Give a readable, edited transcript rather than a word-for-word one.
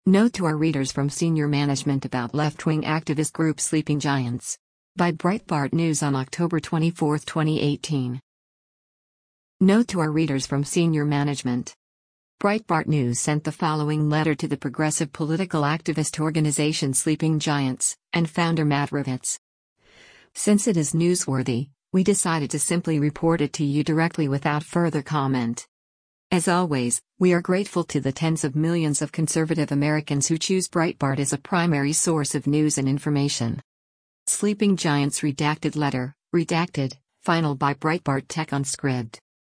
Note to our readers from senior management about left-wing activist group Sleeping Giants. By Breitbart News on October 24, 2018. Note to our readers from senior management. Breitbart News sent the following letter to the progressive political activist organization Sleeping Giants, and founder Matt Rivets. Since it is newsworthy, we decided to simply report it to you directly without further comment. As always, we are grateful to the tens of millions of conservative Americans who choose Breitbart as a primary source of news and information. Sleeping Giants redacted letter, redacted, final by Breitbart Tech on Scribd.